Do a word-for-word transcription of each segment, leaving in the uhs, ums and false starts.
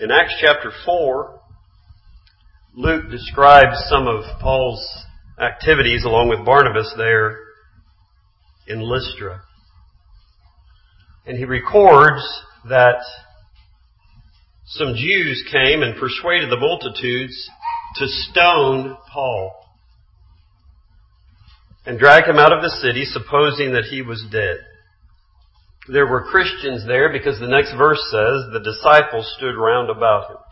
In Acts chapter four, Luke describes some of Paul's activities along with Barnabas there in Lystra. And he records that some Jews came and persuaded the multitudes to stone Paul and drag him out of the city, supposing that he was dead. There were Christians there because the next verse says the disciples stood round about him.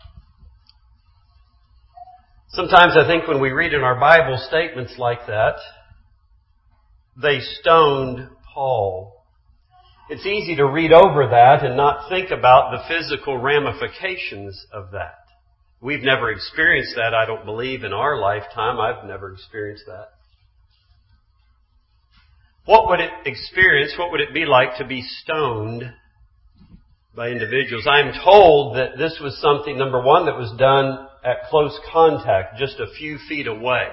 Sometimes I think when we read in our Bible statements like that, they stoned Paul. It's easy to read over that and not think about the physical ramifications of that. We've never experienced that, I don't believe, in our lifetime. I've never experienced that. What would it experience, what would it be like to be stoned by individuals? I'm told that this was something, number one, that was done at close contact, just a few feet away.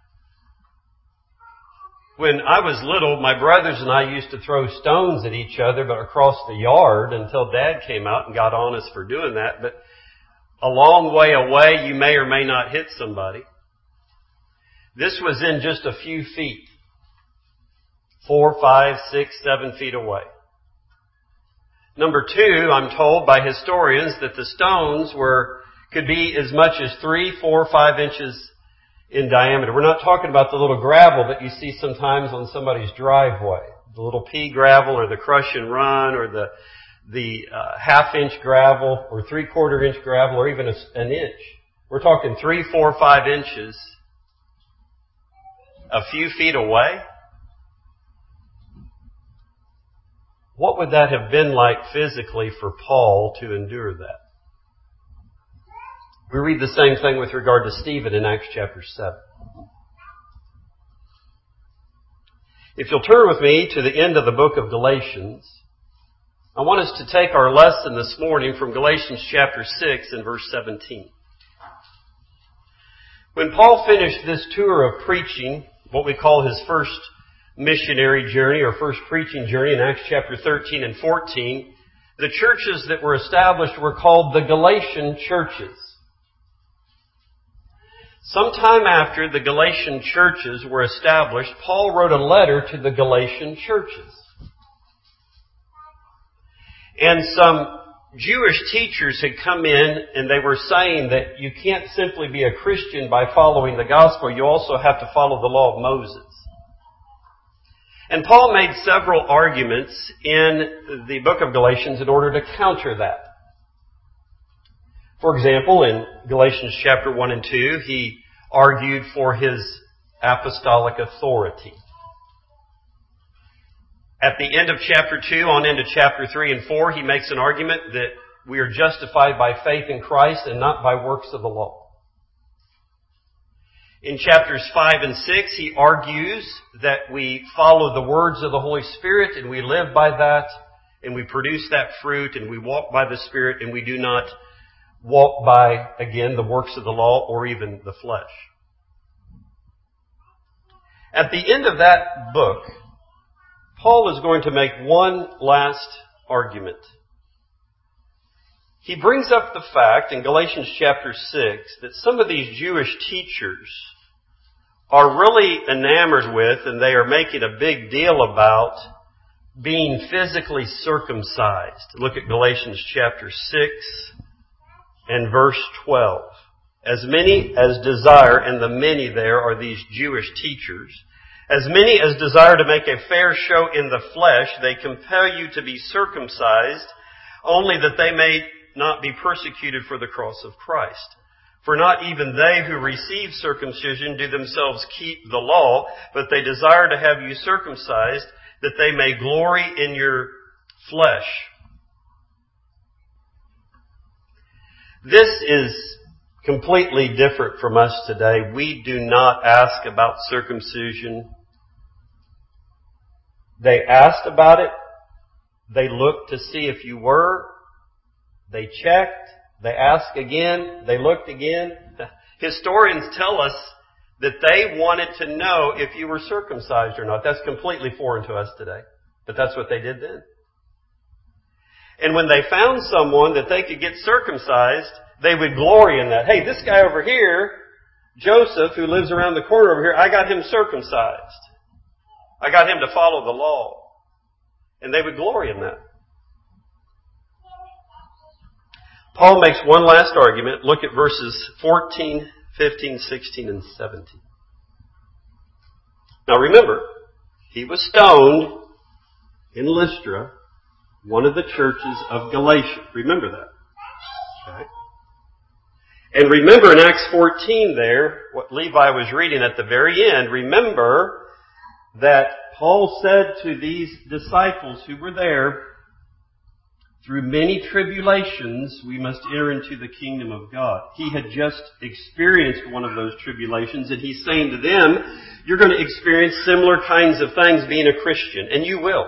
When I was little, my brothers and I used to throw stones at each other, but across the yard until Dad came out and got on us for doing that. But a long way away, you may or may not hit somebody. This was in just a few feet. Four, five, six, seven feet away. Number two, I'm told by historians that the stones were could be as much as three, four, five inches in diameter. We're not talking about the little gravel that you see sometimes on somebody's driveway, the little pea gravel or the crush and run or the the uh, half inch gravel or three quarter inch gravel or even a, an inch. We're talking three, four, five inches, a few feet away. What would that have been like physically for Paul to endure that? We read the same thing with regard to Stephen in Acts chapter seven. If you'll turn with me to the end of the book of Galatians, I want us to take our lesson this morning from Galatians chapter six and verse seventeen. When Paul finished this tour of preaching, what we call his first missionary journey or first preaching journey in Acts chapter thirteen and fourteen, the churches that were established were called the Galatian churches. Sometime after the Galatian churches were established, Paul wrote a letter to the Galatian churches. And some Jewish teachers had come in and they were saying that you can't simply be a Christian by following the gospel, you also have to follow the law of Moses. And Paul made several arguments in the book of Galatians in order to counter that. For example, in Galatians chapter one and two, he argued for his apostolic authority. At the end of chapter two, on into chapter three and four, he makes an argument that we are justified by faith in Christ and not by works of the law. In chapters five and six, he argues that we follow the words of the Holy Spirit and we live by that and we produce that fruit and we walk by the Spirit and we do not walk by, again, the works of the law or even the flesh. At the end of that book, Paul is going to make one last argument. He brings up the fact in Galatians chapter six that some of these Jewish teachers are really enamored with and they are making a big deal about being physically circumcised. Look at Galatians chapter six and verse twelve. As many as desire, and the many there are these Jewish teachers, as many as desire to make a fair show in the flesh, they compel you to be circumcised, only that they may not be persecuted for the cross of Christ. For not even they who receive circumcision do themselves keep the law, but they desire to have you circumcised, that they may glory in your flesh. This is completely different from us today. We do not ask about circumcision. They asked about it. They looked to see if you were. They checked. They asked again. They looked again. Historians tell us that they wanted to know if you were circumcised or not. That's completely foreign to us today. But that's what they did then. And when they found someone that they could get circumcised, they would glory in that. Hey, this guy over here, Joseph, who lives around the corner over here, I got him circumcised. I got him to follow the law. And they would glory in that. Paul makes one last argument. Look at verses fourteen, fifteen, sixteen, and seventeen. Now remember, he was stoned in Lystra, one of the churches of Galatia. Remember that. Okay. And remember in Acts fourteen there, what Levi was reading at the very end, remember that Paul said to these disciples who were there, through many tribulations we must enter into the kingdom of God. He had just experienced one of those tribulations, and he's saying to them, you're going to experience similar kinds of things being a Christian, and you will.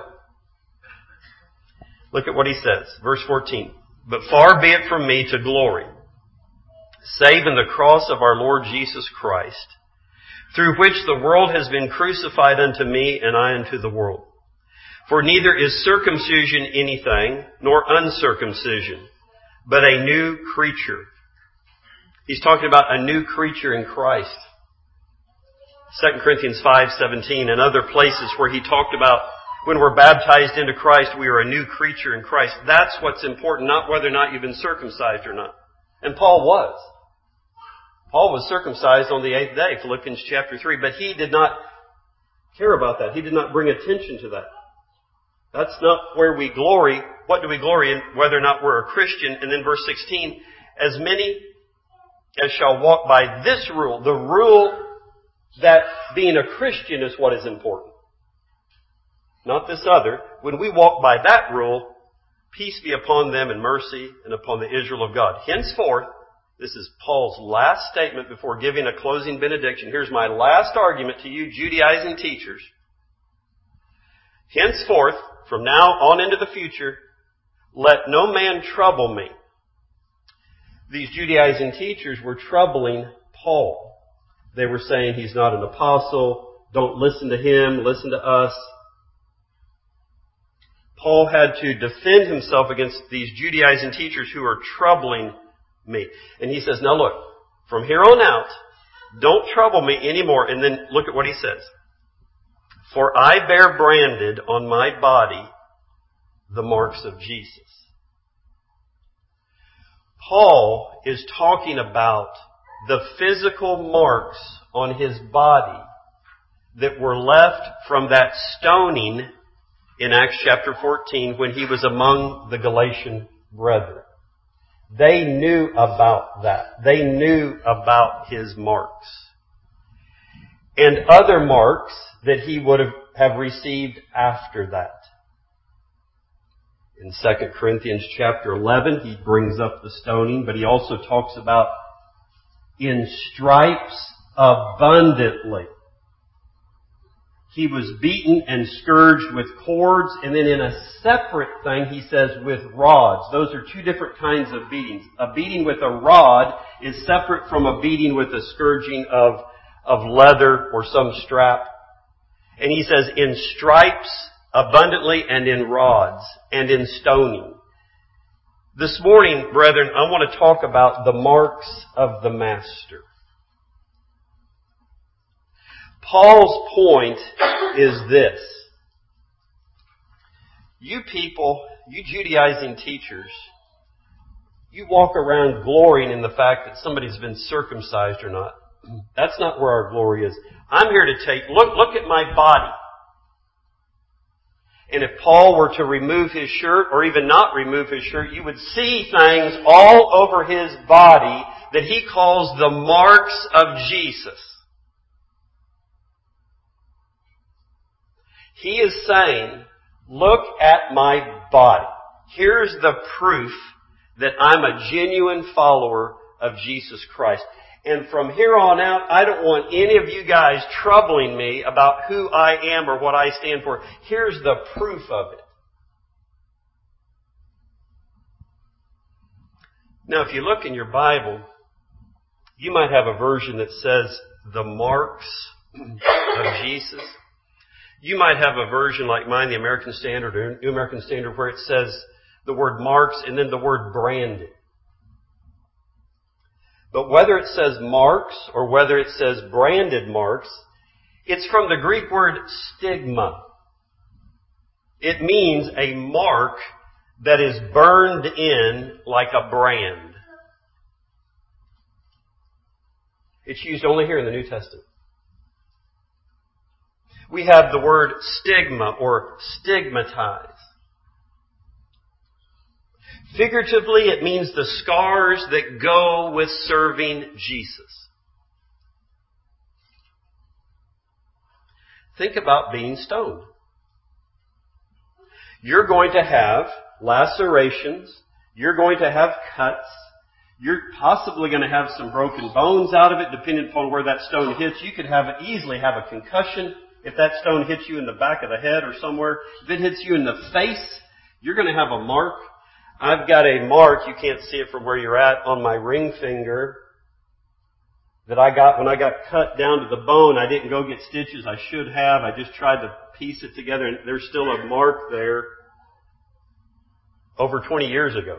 Look at what he says, verse fourteen. But far be it from me to glory, save in the cross of our Lord Jesus Christ, through which the world has been crucified unto me, and I unto the world. For neither is circumcision anything, nor uncircumcision, but a new creature. He's talking about a new creature in Christ. Second Corinthians five seventeen and other places where he talked about when we're baptized into Christ, we are a new creature in Christ. That's what's important, not whether or not you've been circumcised or not. And Paul was. Paul was circumcised on the eighth day, Philippians chapter three, but he did not care about that. He did not bring attention to that. That's not where we glory. What do we glory in? Whether or not we're a Christian. And then verse sixteen, as many as shall walk by this rule, the rule that being a Christian is what is important. Not this other. When we walk by that rule, peace be upon them and mercy and upon the Israel of God. Henceforth, this is Paul's last statement before giving a closing benediction. Here's my last argument to you Judaizing teachers. Henceforth, from now on into the future, let no man trouble me. These Judaizing teachers were troubling Paul. They were saying he's not an apostle. Don't listen to him. Listen to us. Paul had to defend himself against these Judaizing teachers who are troubling me. And he says, now look, from here on out, don't trouble me anymore. And then look at what he says. For I bear branded on my body the marks of Jesus. Paul is talking about the physical marks on his body that were left from that stoning in Acts chapter fourteen when he was among the Galatian brethren. They knew about that. They knew about his marks. And other marks that he would have, have received after that. In Second Corinthians chapter eleven, he brings up the stoning, but he also talks about in stripes abundantly. He was beaten and scourged with cords, and then in a separate thing, he says with rods. Those are two different kinds of beatings. A beating with a rod is separate from a beating with a scourging of, of leather or some strap. And he says in stripes abundantly and in rods and in stoning. This morning, brethren, I want to talk about the marks of the Master. Paul's point is this. You people, you Judaizing teachers, you walk around glorying in the fact that somebody's been circumcised or not. That's not where our glory is. I'm here to take, look, look at my body. And if Paul were to remove his shirt or even not remove his shirt, you would see things all over his body that he calls the marks of Jesus. He is saying, look at my body. Here's the proof that I'm a genuine follower of Jesus Christ. And from here on out, I don't want any of you guys troubling me about who I am or what I stand for. Here's the proof of it. Now, if you look in your Bible, you might have a version that says the marks of Jesus. You might have a version like mine, the American Standard or New American Standard, where it says the word marks and then the word branded. But whether it says marks or whether it says branded marks, it's from the Greek word stigma. It means a mark that is burned in like a brand. It's used only here in the New Testament. We have the word stigma or stigmatize. Figuratively, it means the scars that go with serving Jesus. Think about being stoned. You're going to have lacerations. You're going to have cuts. You're possibly going to have some broken bones out of it, depending upon where that stone hits. You could have easily have a concussion if that stone hits you in the back of the head or somewhere. If it hits you in the face, you're going to have a mark. I've got a mark, you can't see it from where you're at, on my ring finger that I got when I got cut down to the bone. I didn't go get stitches. I should have. I just tried to piece it together, and there's still a mark there over twenty years ago.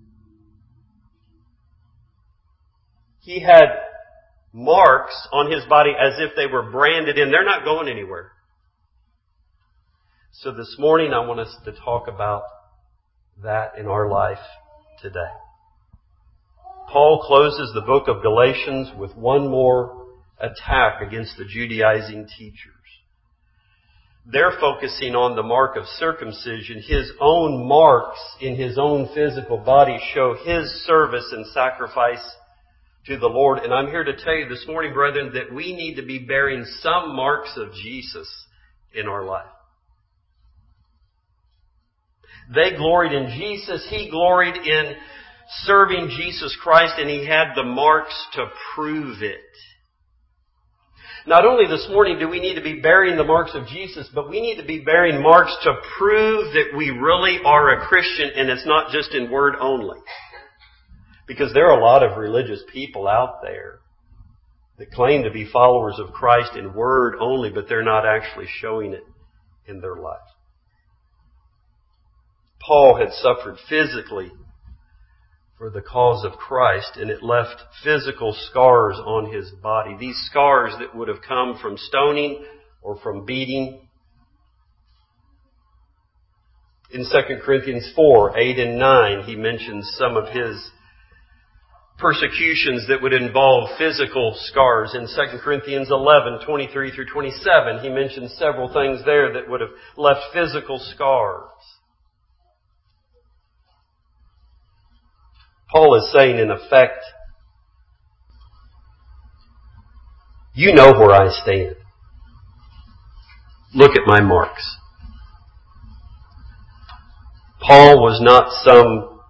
He had marks on his body as if they were branded in. They're not going anywhere. So this morning I want us to talk about that in our life today. Paul closes the book of Galatians with one more attack against the Judaizing teachers. They're focusing on the mark of circumcision. His own marks in his own physical body show his service and sacrifice to the Lord. And I'm here to tell you this morning, brethren, that we need to be bearing some marks of Jesus in our life. They gloried in Jesus. He gloried in serving Jesus Christ, and he had the marks to prove it. Not only this morning do we need to be bearing the marks of Jesus, but we need to be bearing marks to prove that we really are a Christian, and it's not just in word only. Because there are a lot of religious people out there that claim to be followers of Christ in word only, but they're not actually showing it in their life. Paul had suffered physically for the cause of Christ, and it left physical scars on his body. These scars that would have come from stoning or from beating. In Second Corinthians four, eight and nine, he mentions some of his persecutions that would involve physical scars. In Second Corinthians eleven, twenty-three through twenty-seven, he mentions several things there that would have left physical scars. Paul is saying, in effect, you know where I stand. Look at my marks. Paul was not some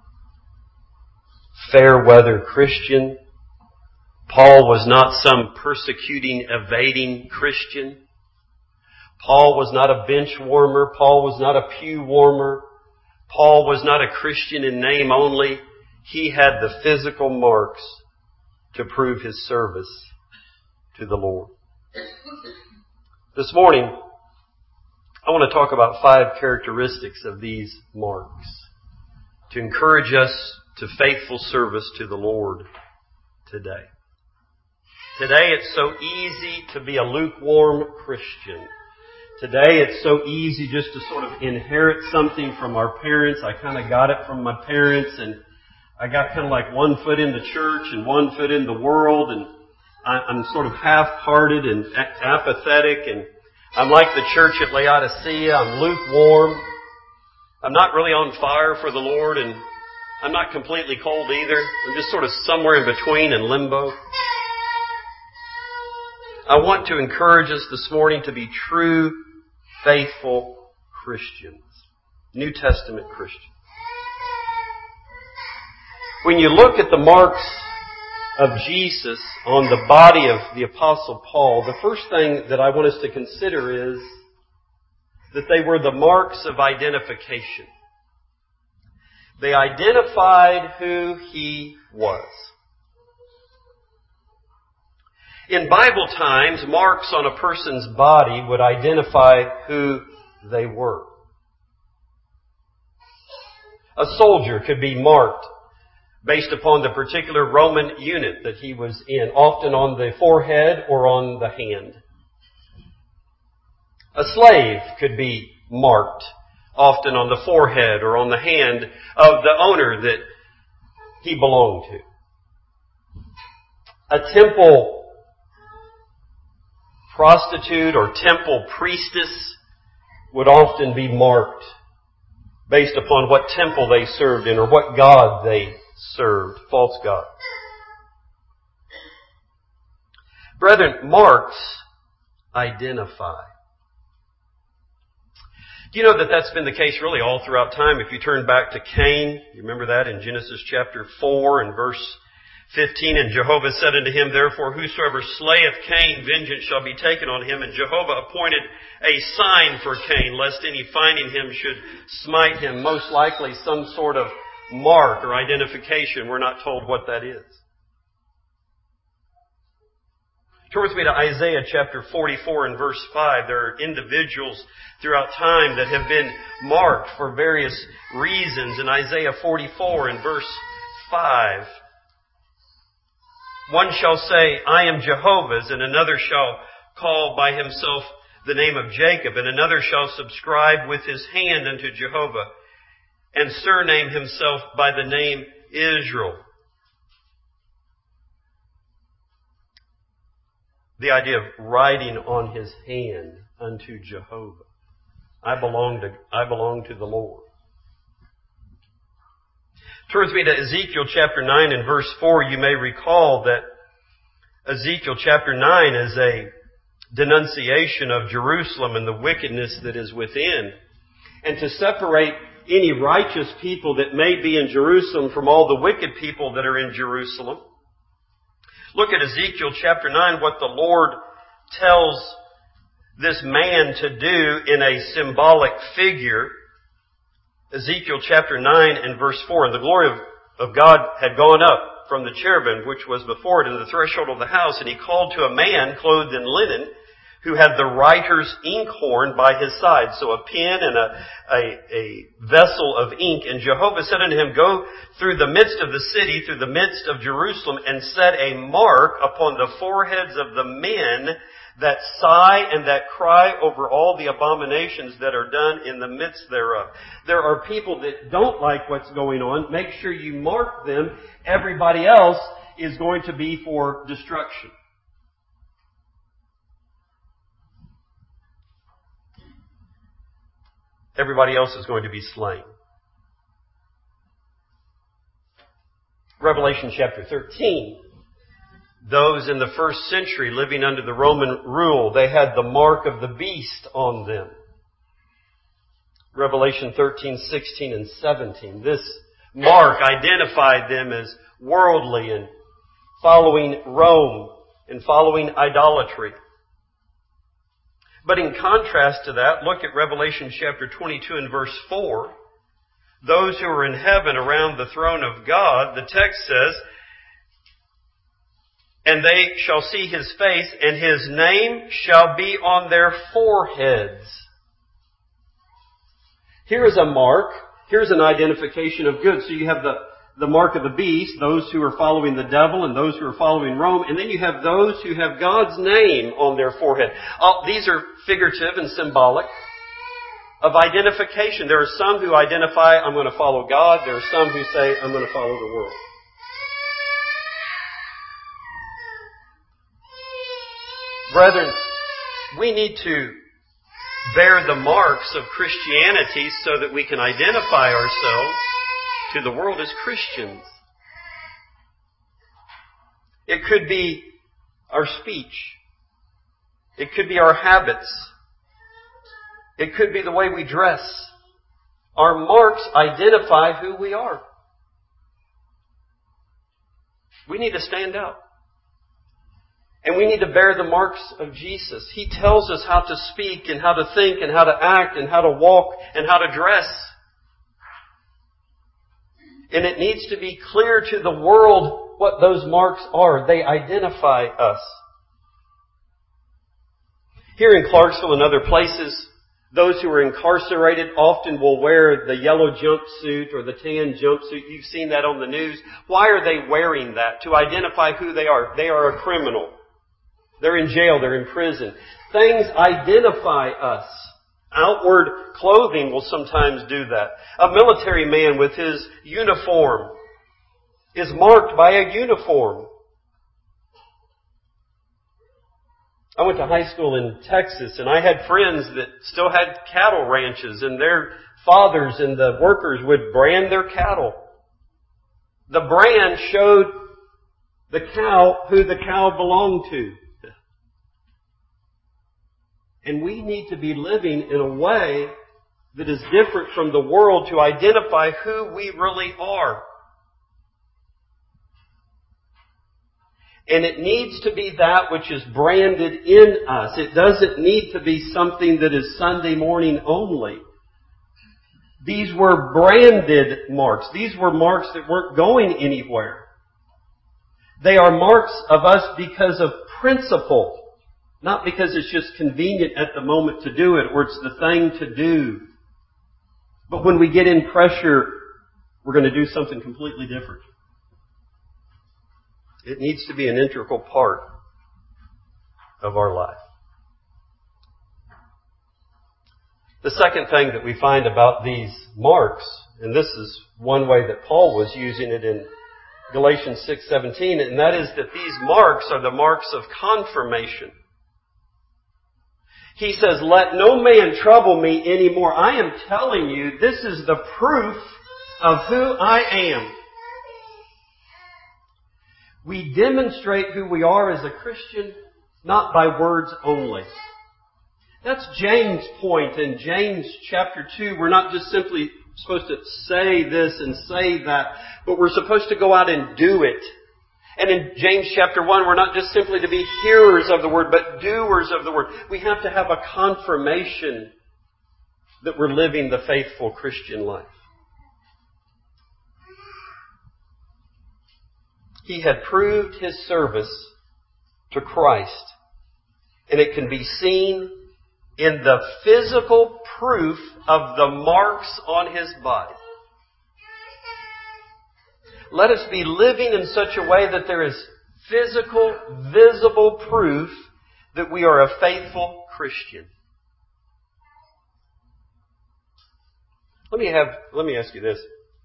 fair weather Christian. Paul was not some persecuting, evading Christian. Paul was not a bench warmer. Paul was not a pew warmer. Paul was not a Christian in name only. He had the physical marks to prove his service to the Lord. This morning, I want to talk about five characteristics of these marks to encourage us to faithful service to the Lord today. Today it's so easy to be a lukewarm Christian. Today it's so easy just to sort of inherit something from our parents. I kind of got it from my parents, and I got kind of like one foot in the church and one foot in the world, and I'm sort of half-hearted and apathetic, and I'm like the church at Laodicea. I'm lukewarm. I'm not really on fire for the Lord, and I'm not completely cold either. I'm just sort of somewhere in between in limbo. I want to encourage us this morning to be true, faithful Christians. New Testament Christians. When you look at the marks of Jesus on the body of the Apostle Paul, the first thing that I want us to consider is that they were the marks of identification. They identified who he was. In Bible times, marks on a person's body would identify who they were. A soldier could be marked based upon the particular Roman unit that he was in, often on the forehead or on the hand. A slave could be marked, often on the forehead or on the hand of the owner that he belonged to. A temple prostitute or temple priestess would often be marked based upon what temple they served in or what god they served, false god. Brethren, marks identify. Do you know that that's been the case really all throughout time? If you turn back to Cain, you remember that in Genesis chapter four and verse fifteen, and Jehovah said unto him, therefore whosoever slayeth Cain, vengeance shall be taken on him. And Jehovah appointed a sign for Cain, lest any finding him should smite him. Most likely some sort of mark or identification. We're not told what that is. Turn with me to Isaiah chapter forty-four and verse five. There are individuals throughout time that have been marked for various reasons. In Isaiah forty-four and verse five, one shall say, I am Jehovah's, and another shall call by himself the name of Jacob, and another shall subscribe with his hand unto Jehovah, and surname himself by the name Israel. The idea of writing on his hand unto Jehovah. I belong to, I belong to the Lord. Turn with me to Ezekiel chapter nine and verse four. You may recall that Ezekiel chapter nine is a denunciation of Jerusalem and the wickedness that is within. And to separate any righteous people that may be in Jerusalem from all the wicked people that are in Jerusalem. Look at Ezekiel chapter nine, what the Lord tells this man to do in a symbolic figure. Ezekiel chapter nine and verse four, and the glory of, of God had gone up from the cherubim which was before it in the threshold of the house, and he called to a man clothed in linen, who had the writer's inkhorn by his side. So a pen and a, a, a vessel of ink. And Jehovah said unto him, go through the midst of the city, through the midst of Jerusalem, and set a mark upon the foreheads of the men that sigh and that cry over all the abominations that are done in the midst thereof. There are people that don't like what's going on. Make sure you mark them. Everybody else is going to be for destruction. Everybody else is going to be slain. Revelation chapter thirteen. Those in the first century living under the Roman rule, they had the mark of the beast on them. Revelation thirteen, sixteen, and seventeen. This mark identified them as worldly and following Rome and following idolatry. But in contrast to that, look at Revelation chapter twenty-two and verse four. Those who are in heaven around the throne of God, the text says, and they shall see his face, and his name shall be on their foreheads. Here is a mark. Here's an identification of good. So you have the, the mark of the beast, those who are following the devil and those who are following Rome. And then you have those who have God's name on their forehead. Oh, these are figurative and symbolic of identification. There are some who identify, I'm going to follow God. There are some who say, I'm going to follow the world. Brethren, we need to bear the marks of Christianity so that we can identify ourselves to the world as Christians. It could be our speech. It could be our habits. It could be the way we dress. Our marks identify who we are. We need to stand out. And we need to bear the marks of Jesus. He tells us how to speak and how to think and how to act and how to walk and how to dress. And it needs to be clear to the world what those marks are. They identify us. Here in Clarksville and other places, Those who are incarcerated often will wear the yellow jumpsuit or the tan jumpsuit. You've seen that on the news. Why are they wearing that? To identify who they are. They are a criminal. They're in jail. They're in prison. Things identify us. Outward clothing will sometimes do that. A military man with his uniform is marked by a uniform. I went to high school in Texas, and I had friends that still had cattle ranches, and their fathers and the workers would brand their cattle. The brand showed the cow who the cow belonged to. And we need to be living in a way that is different from the world to identify who we really are. And it needs to be that which is branded in us. It doesn't need to be something that is Sunday morning only. These were branded marks. These were marks that weren't going anywhere. They are marks of us because of principle, not because it's just convenient at the moment to do it or it's the thing to do. But when we get in pressure, we're going to do something completely different. It needs to be an integral part of our life. The second thing that we find about these marks, and this is one way that Paul was using it in Galatians six seventeen, and that is that these marks are the marks of confirmation. He says, "Let no man trouble me anymore." I am telling you, this is the proof of who I am. We demonstrate who we are as a Christian not by words only. That's James' point in James chapter two. We're not just simply supposed to say this and say that, but we're supposed to go out and do it. And in James chapter one, we're not just simply to be hearers of the Word, but doers of the Word. We have to have a confirmation that we're living the faithful Christian life. He had proved his service to Christ. And it can be seen in the physical proof of the marks on his body. Let us be living in such a way that there is physical, visible proof that we are a faithful Christian. Let me have, let me ask you this.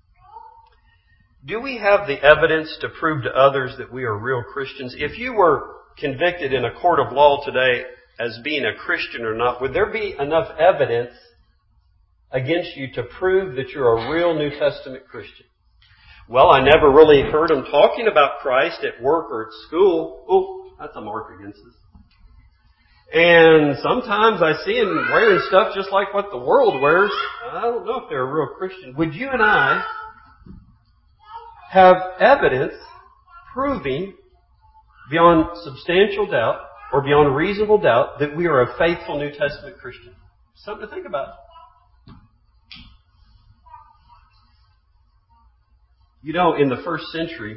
Do we have the evidence to prove to others that we are real Christians? If you were convicted in a court of law today as being a Christian or not, would there be enough evidence against you to prove that you're a real New Testament Christian? Well, I never really heard them talking about Christ at work or at school. Oh, that's a mark against us. And sometimes I see them wearing stuff just like what the world wears. I don't know if they're a real Christian. Would you and I have evidence proving beyond substantial doubt or beyond reasonable doubt that we are a faithful New Testament Christian? Something to think about. You know, in the first century,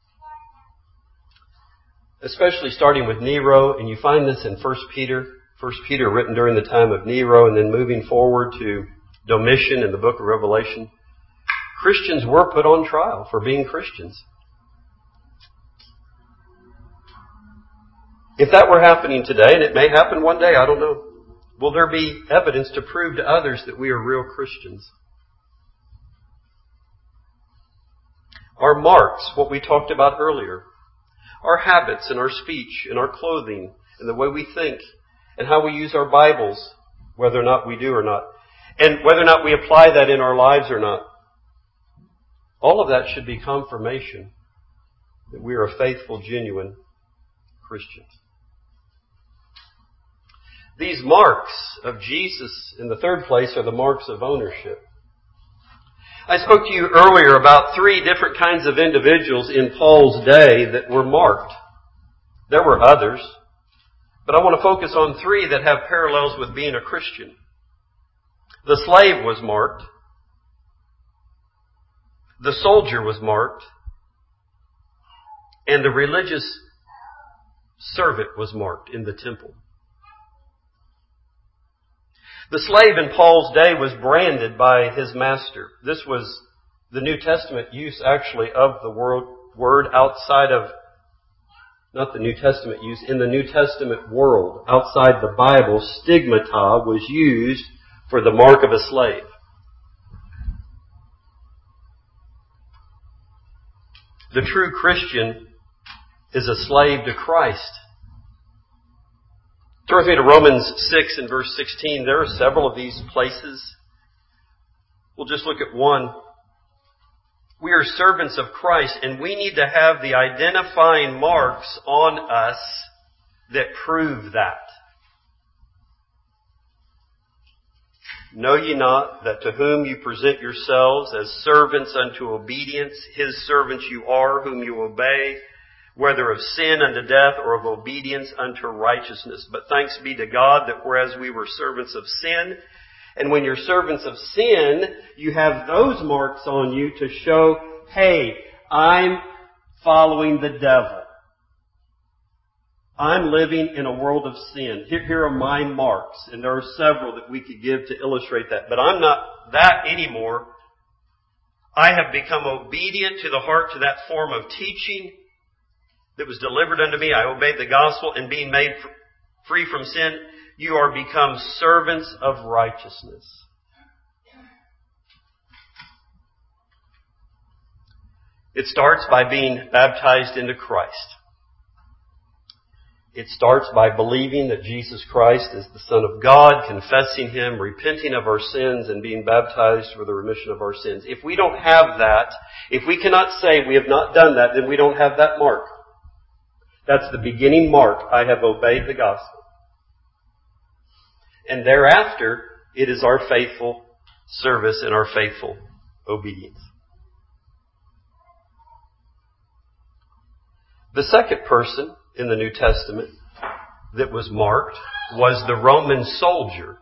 especially starting with Nero, and you find this in First Peter, First Peter written during the time of Nero, and then moving forward to Domitian in the book of Revelation, Christians were put on trial for being Christians. If that were happening today, and it may happen one day, I don't know, will there be evidence to prove to others that we are real Christians? Our marks, what we talked about earlier, our habits and our speech and our clothing and the way we think and how we use our Bibles, whether or not we do or not, and whether or not we apply that in our lives or not. All of that should be confirmation that we are a faithful, genuine Christian. These marks of Jesus, in the third place, are the marks of ownership. I spoke to you earlier about three different kinds of individuals in Paul's day that were marked. There were others, but I want to focus on three that have parallels with being a Christian. The slave was marked. The soldier was marked. And the religious servant was marked in the temple. The slave in Paul's day was branded by his master. This was the New Testament use actually of the word, word outside of, not the New Testament use, in the New Testament world, outside the Bible, stigmata was used for the mark of a slave. The true Christian is a slave to Christ. Turn with me to Romans six and verse sixteen. There are several of these places. We'll just look at one. We are servants of Christ, and we need to have the identifying marks on us that prove that. Know ye not that to whom you present yourselves as servants unto obedience, his servants you are, whom you obey, whether of sin unto death or of obedience unto righteousness. But thanks be to God that whereas we were servants of sin, and when you're servants of sin, you have those marks on you to show, hey, I'm following the devil. I'm living in a world of sin. Here, here are my marks, and there are several that we could give to illustrate that. But I'm not that anymore. I have become obedient to the heart, to that form of teaching that was delivered unto me. I obeyed the gospel, and being made free from sin, you are become servants of righteousness. It starts by being baptized into Christ. It starts by believing that Jesus Christ is the Son of God, confessing Him, repenting of our sins, and being baptized for the remission of our sins. If we don't have that, if we cannot say we have not done that, then we don't have that mark. That's the beginning mark. I have obeyed the gospel. And thereafter, it is our faithful service and our faithful obedience. The second person in the New Testament that was marked was the Roman soldier.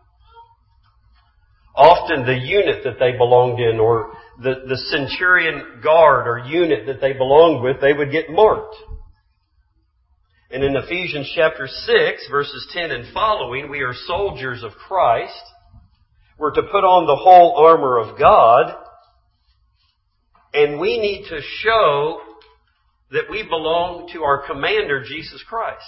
Often the unit that they belonged in, or the, the centurion guard or unit that they belonged with, they would get marked. And in Ephesians chapter six, verses ten and following, we are soldiers of Christ. We're to put on the whole armor of God. And we need to show that we belong to our commander, Jesus Christ.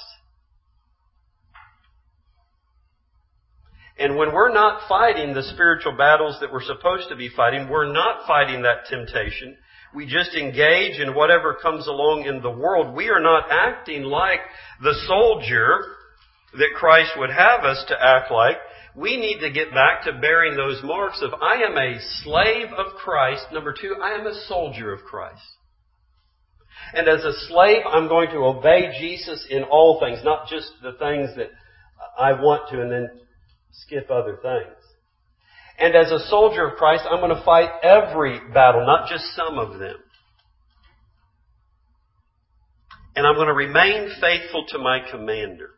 And when we're not fighting the spiritual battles that we're supposed to be fighting, we're not fighting that temptation. We just engage in whatever comes along in the world. We are not acting like the soldier that Christ would have us to act like. We need to get back to bearing those marks of, I am a slave of Christ. Number two, I am a soldier of Christ. And as a slave, I'm going to obey Jesus in all things, not just the things that I want to and then skip other things. And as a soldier of Christ, I'm going to fight every battle, not just some of them. And I'm going to remain faithful to my commander.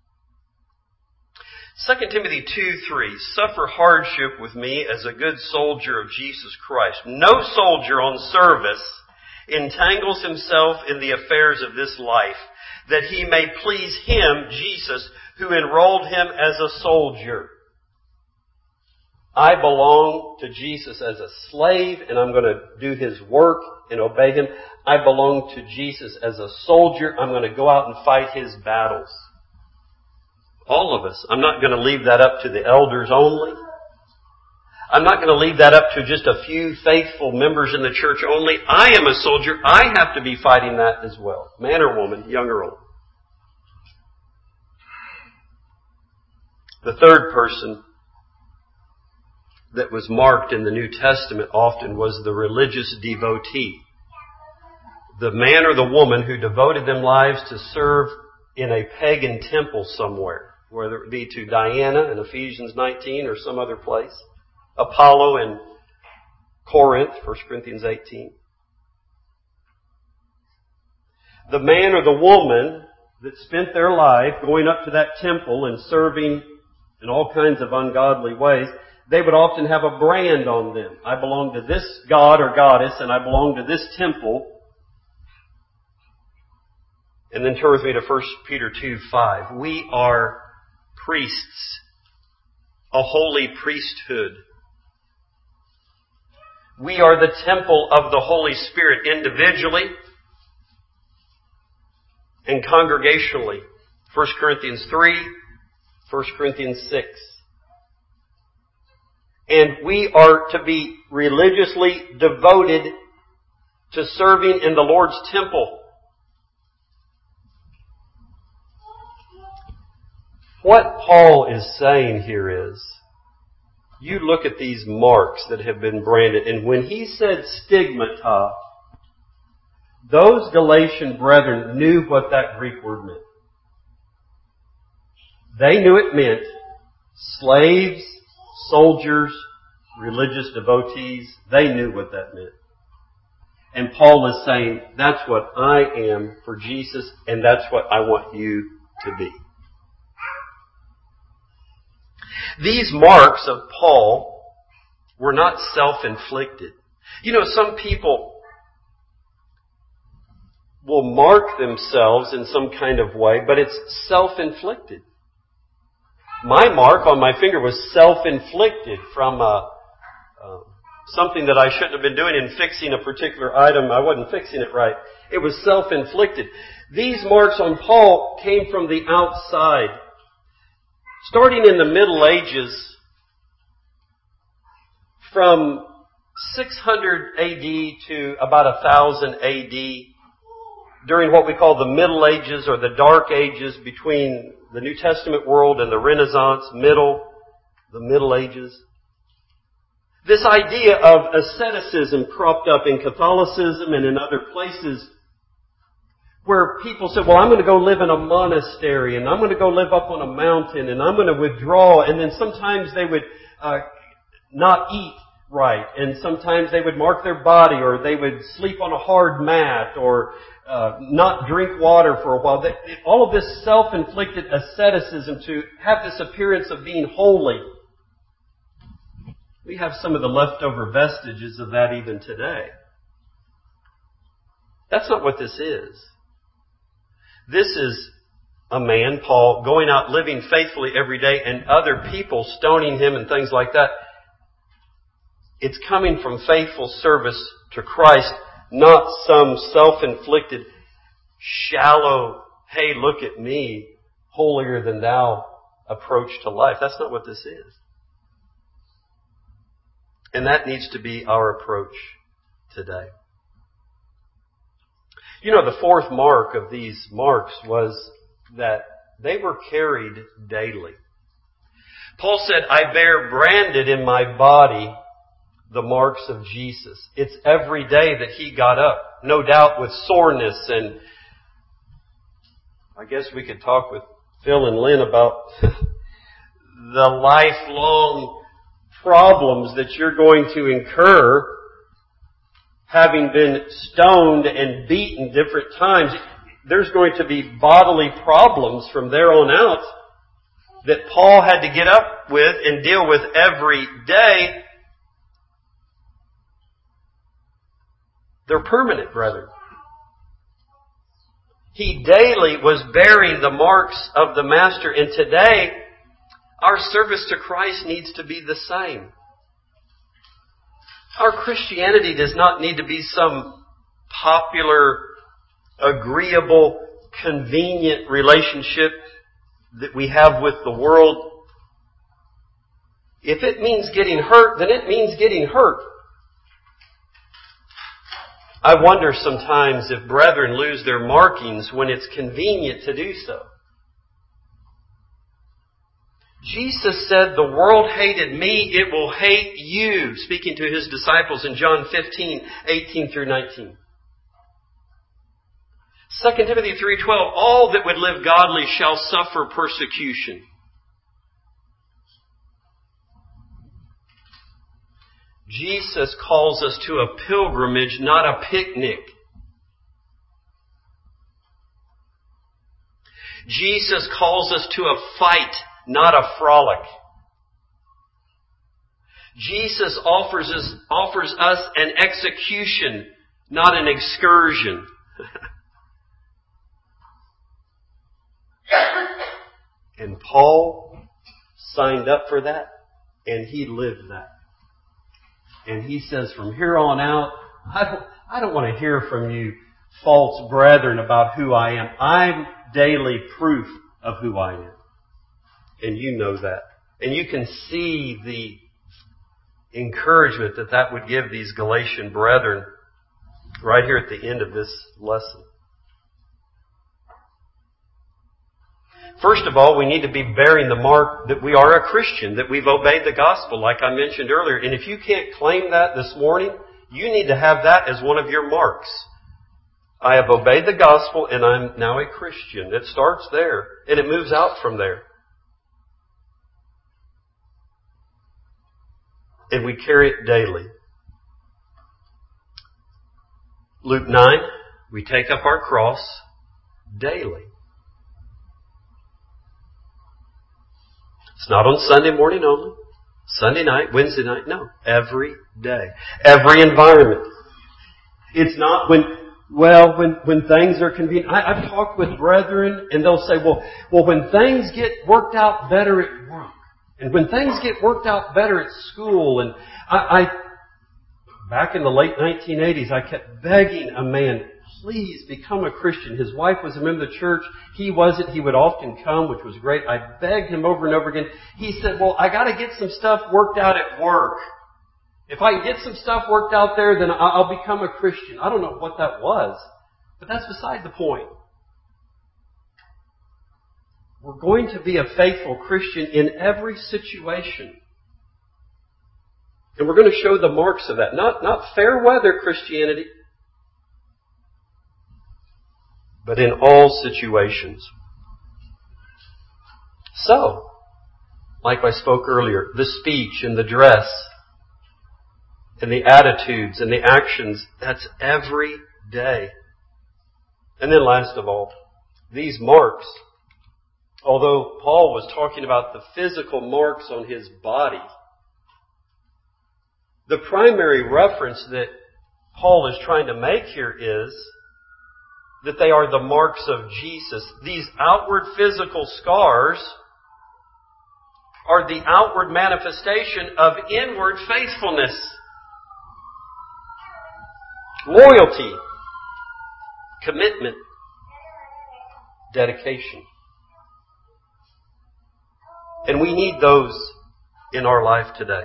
Second Timothy two three, suffer hardship with me as a good soldier of Jesus Christ. No soldier on service entangles himself in the affairs of this life, that he may please Him, Jesus, who enrolled him as a soldier. I belong to Jesus as a slave, and I'm going to do His work and obey Him. I belong to Jesus as a soldier. I'm going to go out and fight His battles. All of us. I'm not going to leave that up to the elders only. I'm not going to leave that up to just a few faithful members in the church only. I am a soldier. I have to be fighting that as well. Man or woman, young or old. The third person that was marked in the New Testament often was the religious devotee. The man or the woman who devoted their lives to serve in a pagan temple somewhere, whether it be to Diana in Ephesians nineteen or some other place. Apollo in Corinth, First Corinthians eighteen. The man or the woman that spent their life going up to that temple and serving in all kinds of ungodly ways, they would often have a brand on them. I belong to this god or goddess, and I belong to this temple. And then turn with me to First Peter two five. We are priests a holy priesthood. We are the temple of the Holy Spirit individually and congregationally. First Corinthians three, First Corinthians six. And we are to be religiously devoted to serving in the Lord's temple. What Paul is saying here is, you look at these marks that have been branded, and when he said stigmata, those Galatian brethren knew what that Greek word meant. They knew it meant slaves, soldiers, religious devotees. They knew what that meant. And Paul is saying, that's what I am for Jesus, and that's what I want you to be. These marks of Paul were not self-inflicted. You know, some people will mark themselves in some kind of way, but it's self-inflicted. My mark on my finger was self-inflicted from a, uh, something that I shouldn't have been doing in fixing a particular item. I wasn't fixing it right. It was self-inflicted. These marks on Paul came from the outside. Starting in the Middle Ages, from six hundred A D to about one thousand A D, during what we call the Middle Ages or the Dark Ages between the New Testament world and the Renaissance, middle, the Middle Ages, this idea of asceticism cropped up in Catholicism and in other places where people said, well, I'm going to go live in a monastery and I'm going to go live up on a mountain and I'm going to withdraw. And then sometimes they would uh, not eat right, and sometimes they would mark their body, or they would sleep on a hard mat, or uh, not drink water for a while. They, all of this self-inflicted asceticism to have this appearance of being holy. We have some of the leftover vestiges of that even today. That's not what this is. This is a man, Paul, going out living faithfully every day and other people stoning him and things like that. It's coming from faithful service to Christ, not some self-inflicted, shallow, hey, look at me, holier than thou approach to life. That's not what this is. And that needs to be our approach today. You know, the fourth mark of these marks was that they were carried daily. Paul said, I bear branded in my body the marks of Jesus. It's every day that he got up, no doubt with soreness. And I guess we could talk with Phil and Lynn about the lifelong problems that you're going to incur having been stoned and beaten different times. There's going to be bodily problems from there on out that Paul had to get up with and deal with every day. They're permanent, brethren. He daily was bearing the marks of the Master, and today our service to Christ needs to be the same. Our Christianity does not need to be some popular, agreeable, convenient relationship that we have with the world. If it means getting hurt, then it means getting hurt. I wonder sometimes if brethren lose their markings when it's convenient to do so. Jesus said, the world hated me, it will hate you, speaking to his disciples in John fifteen, eighteen through nineteen. Second Timothy three twelve, all that would live godly shall suffer persecution. Jesus calls us to a pilgrimage, not a picnic. Jesus calls us to a fight, not a frolic. Jesus offers us, offers us an execution, not an excursion. And Paul signed up for that. And he lived that. And he says, from here on out, I don't, I don't want to hear from you false brethren about who I am. I'm daily proof of who I am. And you know that. And you can see the encouragement that that would give these Galatian brethren right here at the end of this lesson. First of all, we need to be bearing the mark that we are a Christian, that we've obeyed the gospel, like I mentioned earlier. And if you can't claim that this morning, you need to have that as one of your marks. I have obeyed the gospel and I'm now a Christian. It starts there and it moves out from there. And we carry it daily. Luke nine, we take up our cross daily. It's not on Sunday morning only, Sunday night, Wednesday night. No, every day. Every environment. It's not when, well, when, when things are convenient. I, I've talked with brethren and they'll say, well, well, when things get worked out better at work, and when things get worked out better at school, and I, I back in the late nineteen eighties, I kept begging a man, please become a Christian. His wife was a member of the church. He wasn't. He would often come, which was great. I begged him over and over again. He said, well, I got to get some stuff worked out at work. If I can get some stuff worked out there, then I'll become a Christian. I don't know what that was, but that's beside the point. We're going to be a faithful Christian in every situation. And we're going to show the marks of that. Not, not fair weather Christianity, but in all situations. So, like I spoke earlier, the speech and the dress and the attitudes and the actions, that's every day. And then last of all, these marks, although Paul was talking about the physical marks on his body, the primary reference that Paul is trying to make here is that they are the marks of Jesus. These outward physical scars are the outward manifestation of inward faithfulness, loyalty, commitment, dedication. And we need those in our life today.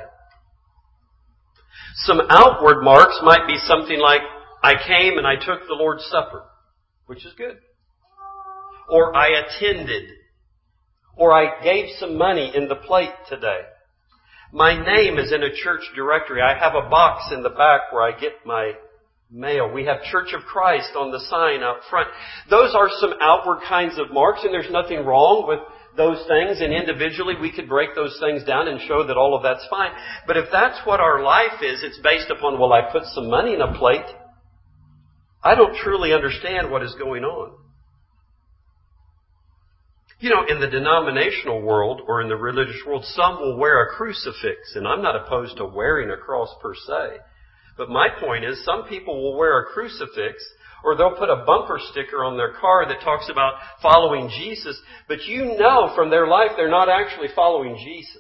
Some outward marks might be something like, I came and I took the Lord's Supper, which is good. Or I attended. Or I gave some money in the plate today. My name is in a church directory. I have a box in the back where I get my mail. We have Church of Christ on the sign out front. Those are some outward kinds of marks, and there's nothing wrong with those things, and individually we could break those things down and show that all of that's fine. But if that's what our life is, it's based upon, well, I put some money in a plate, I don't truly understand what is going on. You know, in the denominational world or in the religious world, some will wear a crucifix, and I'm not opposed to wearing a cross per se. But my point is, some people will wear a crucifix, or they'll put a bumper sticker on their car that talks about following Jesus, but you know from their life they're not actually following Jesus.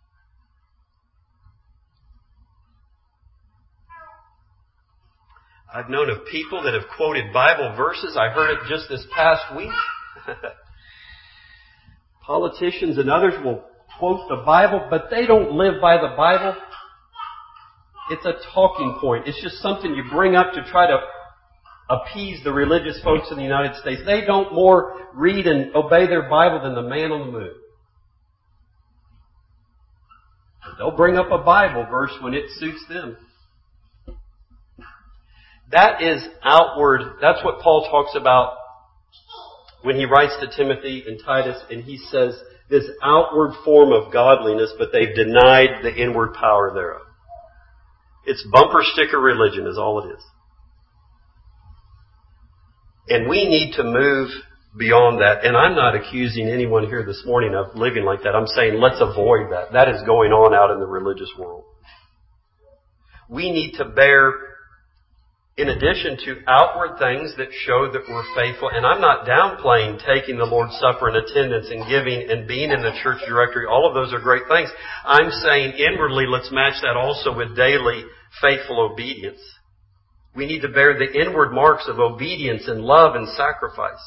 I've known of people that have quoted Bible verses. I heard it just this past week. Politicians and others will quote the Bible, but they don't live by the Bible. It's a talking point. It's just something you bring up to try to appease the religious folks in the United States. They don't more read and obey their Bible than the man on the moon. They'll bring up a Bible verse when it suits them. That is outward. That's what Paul talks about when he writes to Timothy and Titus, and he says this outward form of godliness, but they've denied the inward power thereof. It's bumper sticker religion is all it is. And we need to move beyond that. And I'm not accusing anyone here this morning of living like that. I'm saying let's avoid that. That is going on out in the religious world. We need to bear in addition to outward things that show that we're faithful. And I'm not downplaying taking the Lord's Supper and attendance and giving and being in the church directory. All of those are great things. I'm saying inwardly, let's match that also with daily faithful obedience. We need to bear the inward marks of obedience and love and sacrifice.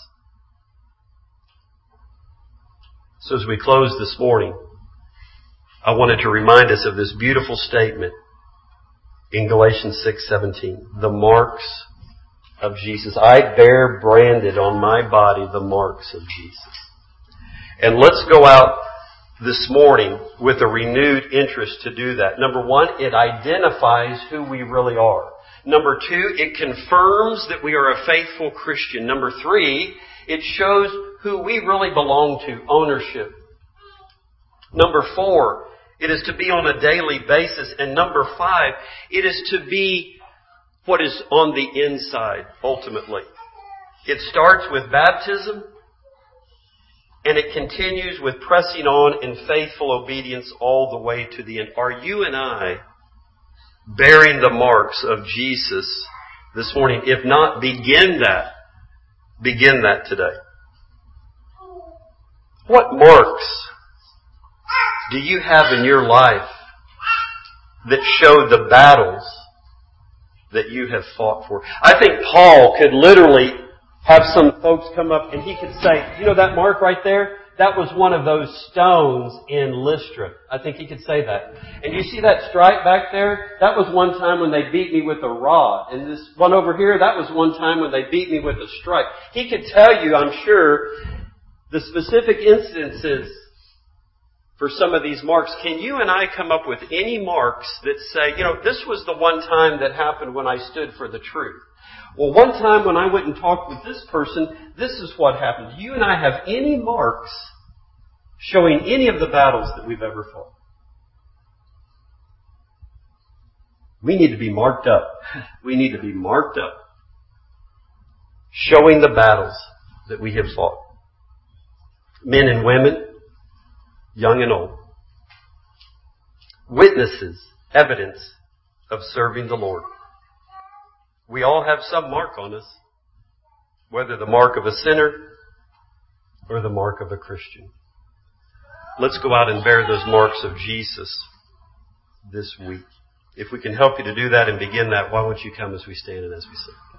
So as we close this morning, I wanted to remind us of this beautiful statement in Galatians six seventeen. The marks of Jesus. I bear branded on my body the marks of Jesus. And let's go out this morning with a renewed interest to do that. Number one, it identifies who we really are. Number two, it confirms that we are a faithful Christian. Number three, it shows who we really belong to, ownership. Number four, it is to be on a daily basis. And number five, it is to be what is on the inside, ultimately. It starts with baptism, and it continues with pressing on in faithful obedience all the way to the end. Are you and I bearing the marks of Jesus this morning? If not, begin that. Begin that today. What marks do you have in your life that show the battles that you have fought for? I think Paul could literally have some folks come up and he could say, you know that mark right there? That was one of those stones in Lystra. I think he could say that. And you see that stripe back there? That was one time when they beat me with a rod. And this one over here, that was one time when they beat me with a stripe. He could tell you, I'm sure, the specific instances for some of these marks. Can you and I come up with any marks that say, you know, this was the one time that happened when I stood for the truth? Well, one time when I went and talked with this person, this is what happened. Do you and I have any marks showing any of the battles that we've ever fought? We need to be marked up. We need to be marked up, showing the battles that we have fought. Men and women, young and old. Witnesses, evidence of serving the Lord. We all have some mark on us, whether the mark of a sinner or the mark of a Christian. Let's go out and bear those marks of Jesus this week. If we can help you to do that and begin that, why won't you come as we stand and as we sing?